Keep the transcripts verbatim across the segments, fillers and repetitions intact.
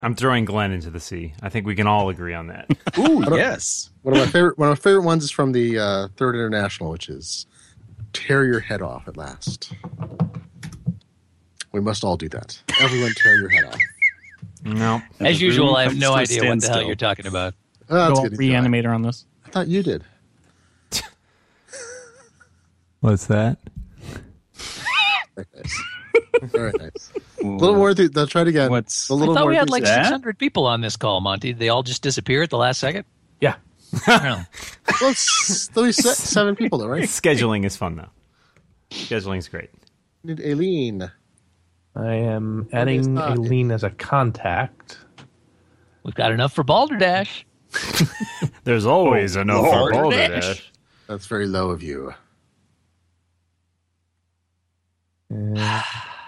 I'm throwing Glenn into the sea. I think we can all agree on that. Ooh, yes. One of my favorite one of my favorite ones is from the uh, Third International, which is tear your head off at last. We must all do that. Everyone tear your head off. No. As usual, I have no idea what the hell you're talking about. Oh, that's Go good. reanimator on this. I thought you did. What's that? Very nice. Very nice. A little more. Th- they'll try it again. What's a little I thought more we had like enthusiasm. six hundred people on this call, Monty. They all just disappear at the last second? Yeah. Well, Well, it's at least se- seven people, though, right? Scheduling is fun, though. Scheduling's great. We need Aileen. I am adding not. Aileen as a contact. we've got enough for Balderdash. There's always enough for Balderdash. Balderdash. That's very low of you. Uh,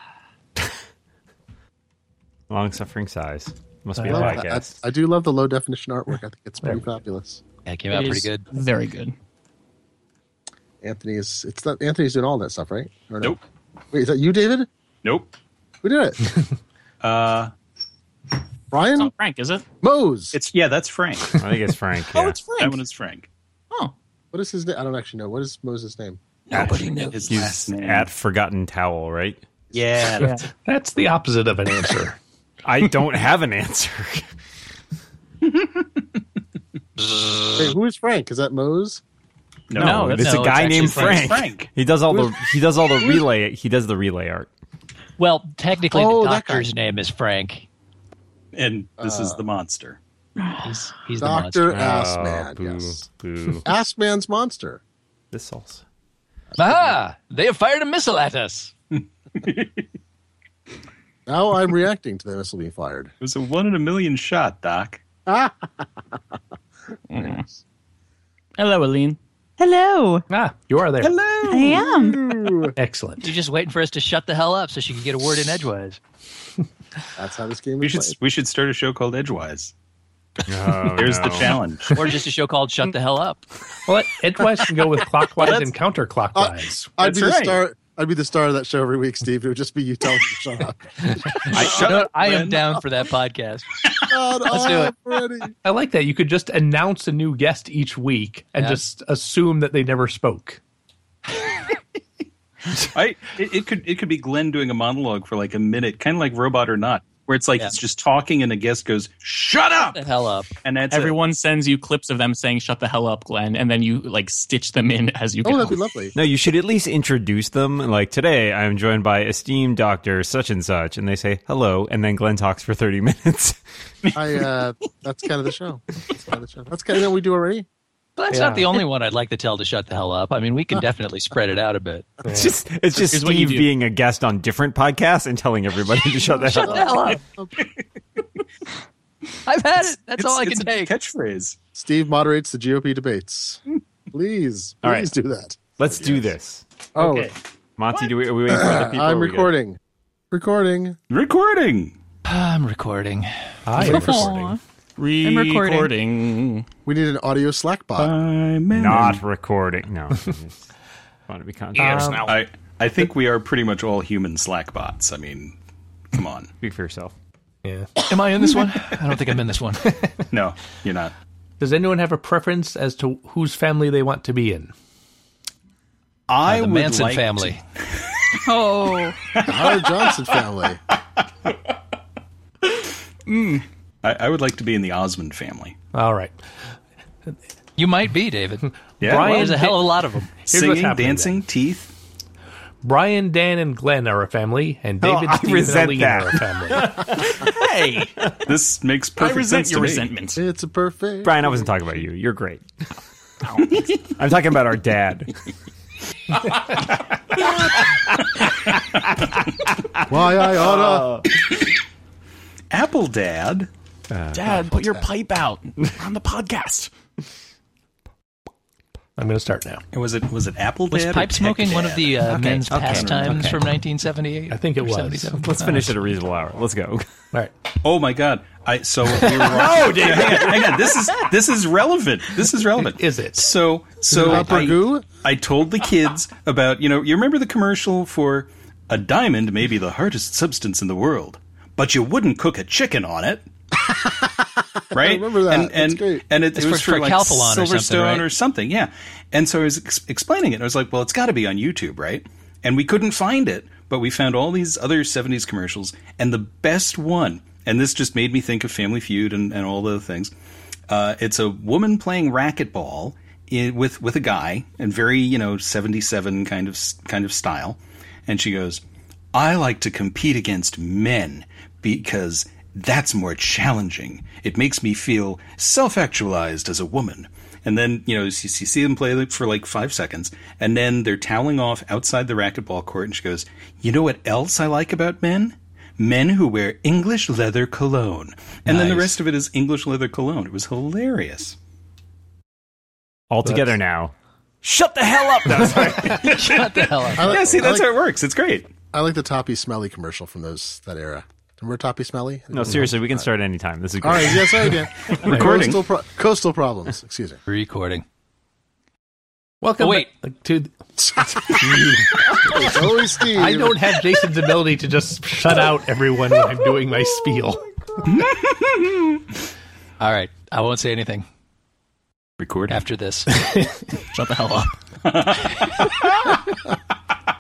Long-suffering sighs. Must be I, a love that. podcast. I, I do love the low definition artwwork. I think it's pretty fabulous. Yeah, it came out It pretty is good. Very good. Anthony is. It's not Anthony's doing all that stuff, right? Or no? Nope. Wait, is that you, David? Nope. Who did it? Uh, Brian? Oh, Frank, is it? Mose. it's yeah, that's Frank. I think it's Frank. Oh, Yeah. it's Frank. That one is Frank. Oh, What is his name? I don't actually know. What is Mose's name? Nobody knew. His He's last name. at Forgotten Towel, right? yeah. yeah. that's the opposite of an answer. I don't have an answer. Wait, who is Frank? Is that Mose? No, No, it's no, a it's guy actually named Frank. Frank. Frank. He does all the he does all the relay. He does the relay art. Well, technically, Oh, the that guy. doctor's name is Frank. And this is the monster. He's, he's the Doctor monster. Assman. boo, Yes. boo. Assman's monster. This also. Ah, they have fired a missile at us. Now I'm reacting to the missile being fired. It was a one in a million shot, Doc. Hello, Aline. Hello. Ah, you are there. I am. Excellent. You're just waiting for us to shut the hell up so she can get a word in edgewise. That's how this game We is should played. we should start a show called Edgewise. Oh, Here's no. the challenge. Or just a show called Shut the Hell Up. Well, Edgewise can go with clockwise and counterclockwise. I'd be That's the right. star. I'd be the star of that show every week, Steve. It would just be you telling me to shut up. I, Shut you know, up, I am Glenn. down for that podcast. God, Let's do it. already. I like that. You could just announce a new guest each week and Yeah. just assume that they never spoke. I it, it could it could be Glenn doing a monologue for like a minute, kind of like Robot or Not, where it's like Yeah. it's just talking and a guest goes, "Shut up," Shut the hell up. and that's it. Everyone sends you clips of them saying "Shut the hell up, Glenn," and then you like stitch them in as you Oh, go. that'd be lovely. No, you should at least introduce them. Like, today, I'm joined by esteemed Doctor such and such, and they say hello, and then Glenn talks for thirty minutes. I. Uh, that's kind of the show. That's kind of the show. That's kind of what we do already. But that's Yeah. not the only one I'd like to tell to shut the hell up. I mean, we can definitely spread it out a bit. It's just it's just Here's what you Steve do. being a guest on different podcasts and telling everybody to shut the hell Shut up. the hell up. I've had it. That's It's, all I it's can a take. catchphrase. Steve moderates the G O P debates. Please, please All right. do that. Let's do this. Oh, Okay. Monty, do we, are we waiting for other people? I'm or we good? recording. Recording. Recording. I'm recording. I am Aw. recording. I'm recording. Recording. We need an audio Slack bot. I'm in. Not recording. No. It's fun to be content. Um, I I think we are pretty much all human Slack bots. I mean, come on. Speak for yourself. Yeah. Am I in this one? I don't think I'm in this one. No, you're not. Does anyone have a preference as to whose family they want to be in? I Uh, the would Manson like family. Oh. The Howard Johnson family. To, I, I would like to be in the Osmond family. All right. You might be, David. Yeah, Brian- There's a hell of a lot of them. Here's what's singing, happening dancing, teeth. Brian, Dan, and Glenn are a family, and Oh, David, I Steve, and resent Aline that. are a family. Hey, This makes I perfect resent sense your to me. resentment. It's a perfect. Brian, I wasn't talking about you. You're great. I'm talking about our dad. Why I oughta. Apple Dad. Dad, put your pipe out. We're on the podcast. I'm going to start now. Was it was it Apple Was Dad? or pipe Tech smoking one of Dad? the uh, Okay, men's okay, pastimes okay. from nineteen seventy-eight? I think it Or was. seventy-seven? Let's finish at a reasonable hour. Let's go. All right. Oh my God! I so we were no, Dave, hang on, hang on. This is this is relevant. This is relevant. Is it? So so Upper I, goo? I told the kids about you know you remember the commercial for a diamond may be the hardest substance in the world, but you wouldn't cook a chicken on it. Right? I remember that. And That's and, great. and it, it It's was for- for, for like Calphalon or something, Silverstone right? or something. Yeah. And so I was ex- explaining it. I was like, well, it's got to be on YouTube, right? And we couldn't find it, but we found all these other seventies commercials. And the best one, and this just made me think of Family Feud and, and all the things. Uh, it's a woman playing racquetball in, with with a guy, and very, you know, seventy-seven kind of kind of style. And she goes, I like to compete against men because that's more challenging. It makes me feel self-actualized as a woman. And then, you know, you, you see them play for like five seconds, and then they're toweling off outside the racquetball court, and she goes, you know what else I like about men? Men who wear English leather cologne. And then the Nice. rest of it is English leather cologne. It was hilarious. All together now. Shut the hell up! No, sorry. Shut the hell up. I like, Yeah, see, I that's like, how it works. It's great. I like the Toppy Smelly commercial from those that era. Remember Toppy Smelly? No, seriously, we can start anytime. This is great. All right, yeah, sorry, Dan. Recording. Coastal, pro- coastal problems. Excuse me. Recording. Welcome Oh, wait. back to. It's always Steve. I don't have Jason's ability to just shut out everyone when I'm doing my spiel. All right. I won't say anything Recording. after this. Shut the hell up.